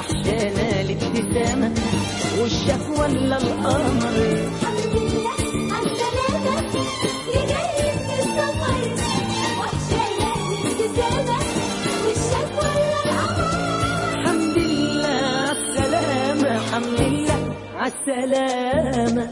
وحشانا الابتسامة وشك ولا القمر. الحمد لله عالسلامة يا جاي من السفر، وحشانا الابتسامة وشك ولا القمر. الحمد لله عالسلامة، الحمد لله عالسلامة.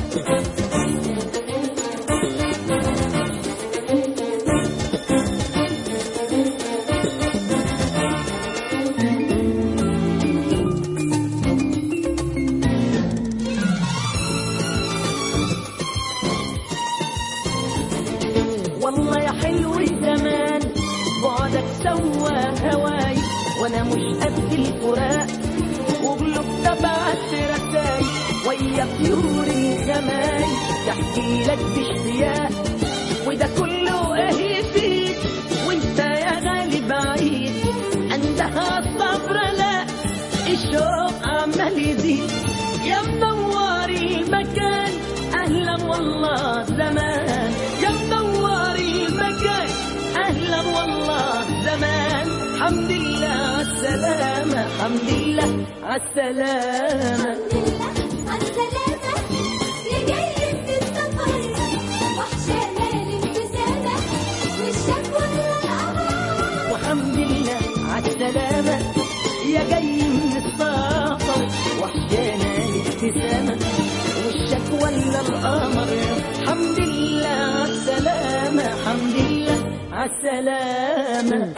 والله يا حلو الزمان بعدك سوى هواي، وانا مش قد الفراق وقلوب تبعت رساي ويا طيور الجمال تحكي لك باشتياق، وده كله ايه فيك وانت يا غالي بعيد. عندها الصبر لا الشوق عمال يزيد، يا منور المكان اهلا والله زمان، يا منور المكان اهلا والله زمان. الحمد لله عالسلامة، الحمد لله عالسلامة. عالسلامة يا جاي من السفر، وحشانا الابتسامة وشك ولا القمر. والحمد لله عالسلامة يا جاي من السفر، وحشانا الابتسامة وشك ولا القمر. الحمد لله عالسلامة، الحمد لله عالسلامة.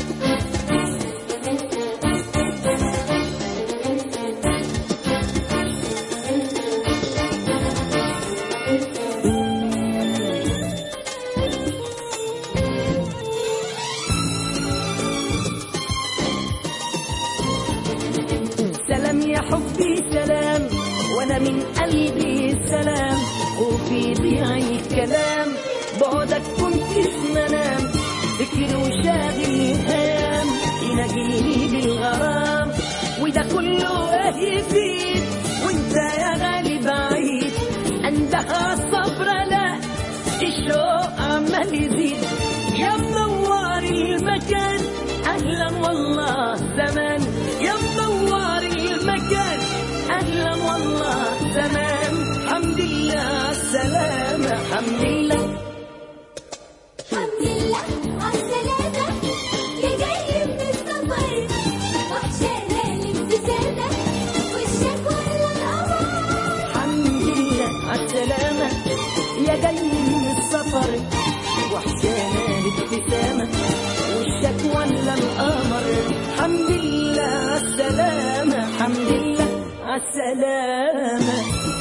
سلام يا حبي سلام، وانا من قلبي سلام، خوفي ضيع الكلام بعدك كنت منام، فكر وشاغل هام يناجيني بالغرام، وده كله اهي فيك وانت يا غالي بعيد. عندها الصبر لا الشوق عمال يزيد، يا منور المكان اهلا والله زمان، يا منور المكان اهلا والله زمان. الحمد لله عالسلامة، الحمد لله. الحمد لله عالسلامة يا جاي من السفر، وحشانا الابتسامة وشك ولا القمر. الحمد لله عالسلامة يا جاي من السفر، وحشانا الابتسامة وشك ولا القمر. الحمد لله عالسلامة، الحمد لله عالسلامة.